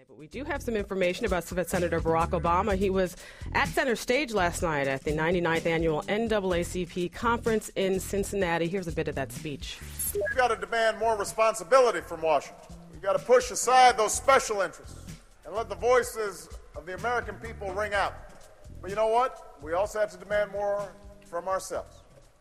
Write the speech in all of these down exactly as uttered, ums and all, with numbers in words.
But we do have some information about Senator Barack Obama. He was at center stage last night at the ninety-ninth Annual N double A C P Conference in Cincinnati. Here's a bit of that speech. We've got to demand more responsibility from Washington. We've got to push aside those special interests and let the voices of the American people ring out. But you know what? We also have to demand more from ourselves.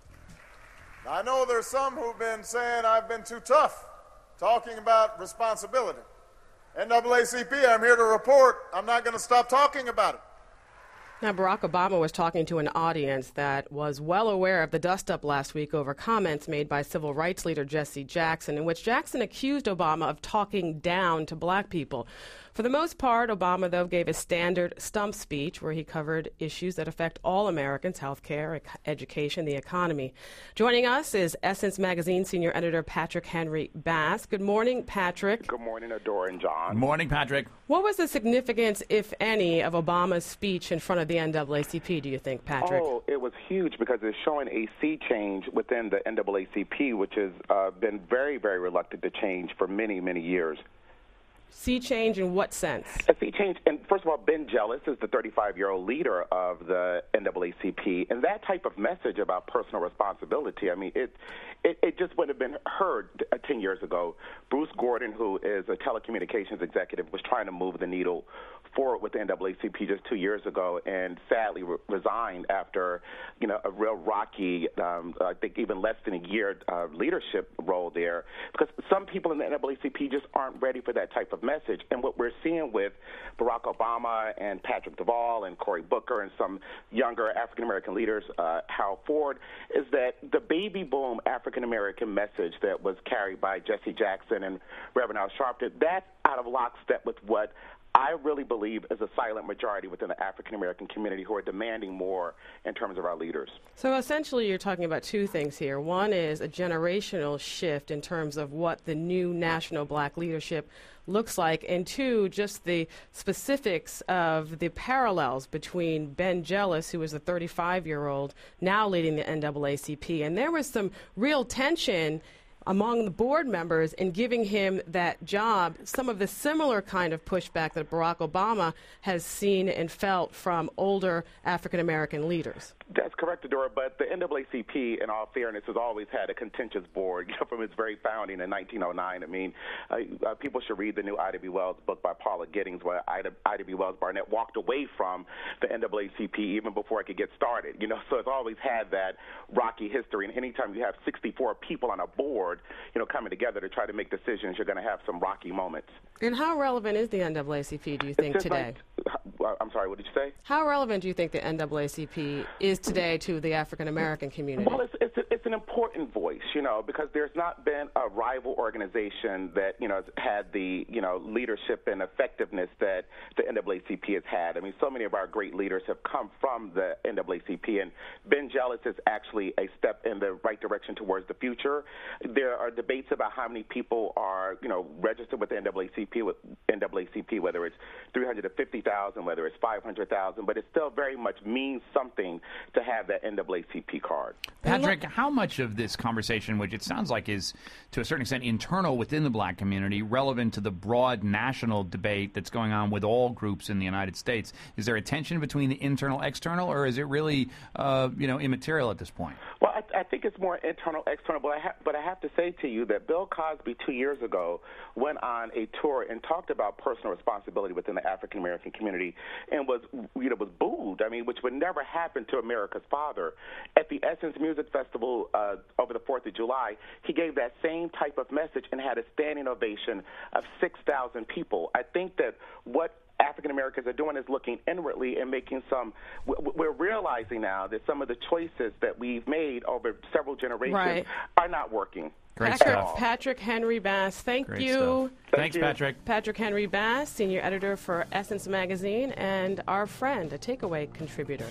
Now, I know there's some who've been saying I've been too tough talking about responsibility. N double A C P, I'm here to report I'm not going to stop talking about it. Now, Barack Obama was talking to an audience that was well aware of the dust-up last week over comments made by civil rights leader Jesse Jackson, in which Jackson accused Obama of talking down to black people. For the most part, Obama, though, gave a standard stump speech where he covered issues that affect all Americans: health care, education, the economy. Joining us is Essence Magazine senior editor Patrick Henry Bass. Good morning, Patrick. Good morning, Adora and John. Good morning, Patrick. What was the significance, if any, of Obama's speech in front of the N double A C P, do you think, Patrick? Oh, it was huge because it's showing a sea change within the N double A C P, which has uh, been very, very reluctant to change for many, many years. Sea change in what sense? A sea change, and first of all, Ben Jealous is the thirty-five-year-old leader of the N double A C P, and that type of message about personal responsibility, I mean, it it, it just wouldn't have been heard uh, ten years ago. Bruce Gordon, who is a telecommunications executive, was trying to move the needle forward with the N double A C P just two years ago, and sadly re- resigned after, you know, a real rocky, um, I think even less than a year uh, leadership role there, because some people in the N double A C P just aren't ready for that type of message. And what we're seeing with Barack Obama and Patrick Duvall and Cory Booker and some younger African-American leaders, uh, Hal Ford, is that the baby boom African-American message that was carried by Jesse Jackson and Reverend Al Sharpton, that's out of lockstep with what I really believe is a silent majority within the African-American community who are demanding more in terms of our leaders. So essentially you're talking about two things here. One is a generational shift in terms of what the new national black leadership looks like, and two, just the specifics of the parallels between Ben Jealous, who was a thirty-five-year-old, now leading the N double A C P. And there was some real tension among the board members in giving him that job, some of the similar kind of pushback that Barack Obama has seen and felt from older African-American leaders. That's correct, Adora, but the N double A C P, in all fairness, has always had a contentious board, you know, from its very founding in nineteen oh nine. I mean, uh, uh, people should read the new Ida B. Wells book by Paula Giddings, where Ida, Ida B. Wells Barnett walked away from the N double A C P even before it could get started, you know, so it's always had that rocky history, and anytime you have sixty-four people on a board, you know, coming together to try to make decisions, you're going to have some rocky moments. And how relevant is the N double A C P, do you think, today? Like, I'm sorry, what did you say? How relevant do you think the N double A C P is today to the African-American community? Well, it's, it's, it's an important voice, you know, because there's not been a rival organization that, you know, has had the, you know, leadership and effectiveness that the N double A C P has had. I mean, so many of our great leaders have come from the N double A C P, and Ben Jealous is actually a step in the right direction towards the future. There are debates about how many people are, you know, registered with the N double A C P, with N double A C P, whether it's three hundred fifty thousand, whether it's five hundred thousand, but it still very much means something to have that N double A C P card. Patrick, how much of this conversation, which it sounds like is to a certain extent internal within the black community, relevant to the broad national debate that's going on with all groups in the United States? Is there a tension between the internal, external, or is it really, uh, you know, immaterial at this point? Well, I, I think it's more internal, external, but I, ha- but I have to say to you that Bill Cosby two years ago went on a tour and talked about personal responsibility within the African-American community and was, you know, was booed, I mean, which would never happen to America's father. At the Essence Music Festival uh, over the fourth of July, he gave that same type of message and had a standing ovation of six thousand people. I think that what African Americans are doing is looking inwardly and making some, we're realizing now that some of the choices that we've made over several generations right. are not working. Great Patrick, stuff. Patrick Henry Bass, thank Great you. Stuff. Thank Thanks, you. Patrick. Patrick Henry Bass, senior editor for Essence Magazine, and our friend, a takeaway contributor.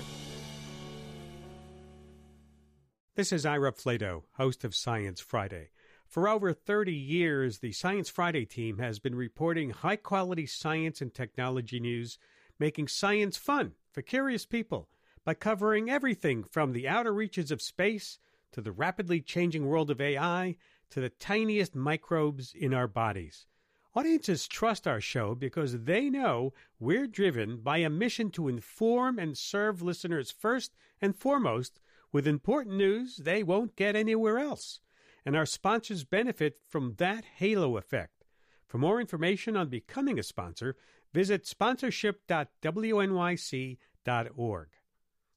This is Ira Flato, host of Science Friday. For over thirty years, the Science Friday team has been reporting high-quality science and technology news, making science fun for curious people by covering everything from the outer reaches of space to the rapidly changing world of A I to the tiniest microbes in our bodies. Audiences trust our show because they know we're driven by a mission to inform and serve listeners first and foremost with important news they won't get anywhere else. And our sponsors benefit from that halo effect. For more information on becoming a sponsor, visit sponsorship dot w n y c dot org.